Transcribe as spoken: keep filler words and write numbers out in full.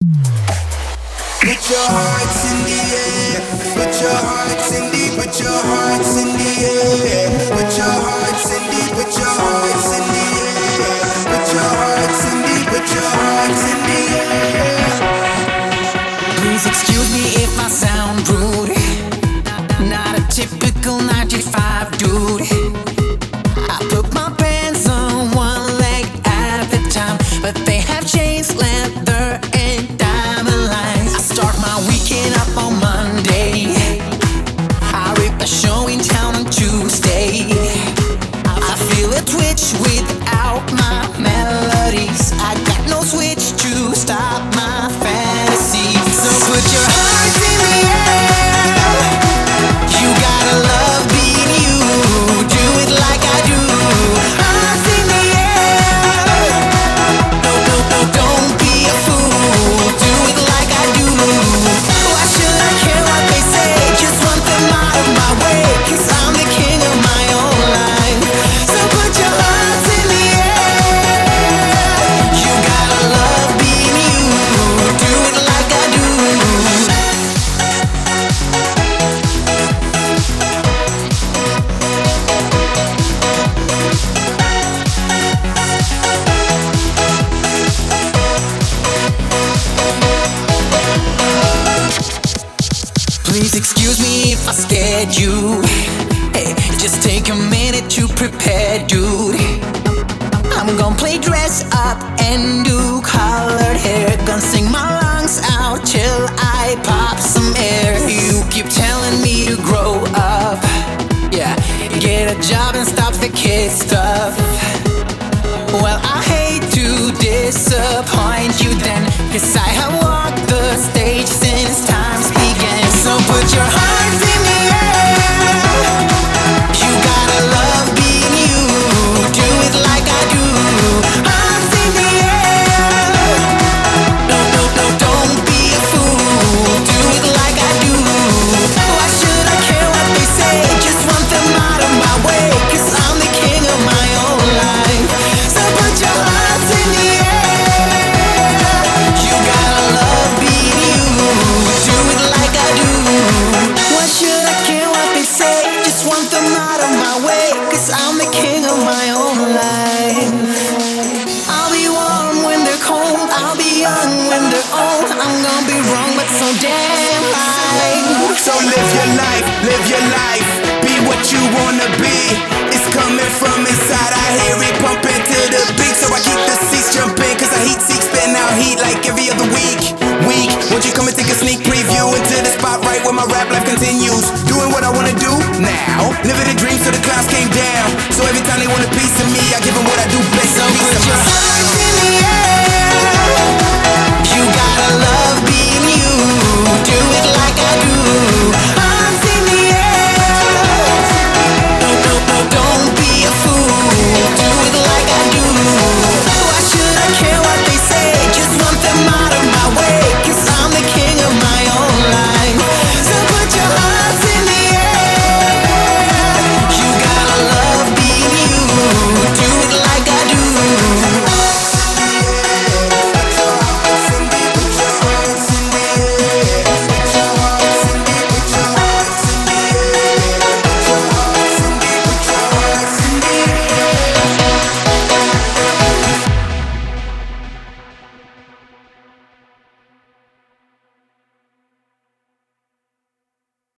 Put your hearts in the air. Put your hearts in the, put your hearts in the air. Put your hearts in the, put your hearts in the air. Put your hearts in the, put your hearts in the air. Please excuse me if I sound rude. Not a typical ninety-five dude. I put my pants on one leg at a time, but they have chains, leather, and diamond lines. I start my weekend up on Monday. I rip a show in town on Tuesday. I feel a twitch without my melodies. I got no switch to stop my fantasy. So put your hearts in the air. You gotta love being you. Do it like I do. Hearts in the air. No, no, no, don't be a fool. Do it like I do. Why should I care what they say? Just want them out of my way. Cause I'm the king of my own life. So put your hearts in the air. You gotta love being you. Do it like I do. Please excuse me if I scared you. Hey, just take a minute to prepare, dude. I'm gonna play dress up and do colored hair. Gonna sing my lungs out till I pop some air. You keep telling me to grow up. Yeah, get a job and stop the kid stuff. Well, I hate to disappoint you then, cause I have walked the stage since times began. So put your hearts in the air. You gotta love being you. Do it like I do. Hearts in the air. No, no, no, don't be a fool. Do it like I do. Why should I care what they say? Just want them out of my way. Cause I'm the king of my own life. So put your hearts in the air. You gotta love being you. Do it like I do. Why should I care what they say? Just want them out of my way. Cause I'm the king of my own life. I'll be warm when they're cold. I'll be young when they're old. I'm gonna be wrong but so damn right. So live your life, live your life. Be what you wanna be. It's coming from inside. I hear it pumping to the beat. So I keep the seats jumping. Cause I heat seek, spitting out heat like every other week. Week, won't you come and take a sneak preview into the spot right where my rap life continues. Doing what I wanna do now. Living a dream so the clouds came down. So every time they want a piece of me, I give them what I do best. So a piece put of your my- hearts in the air.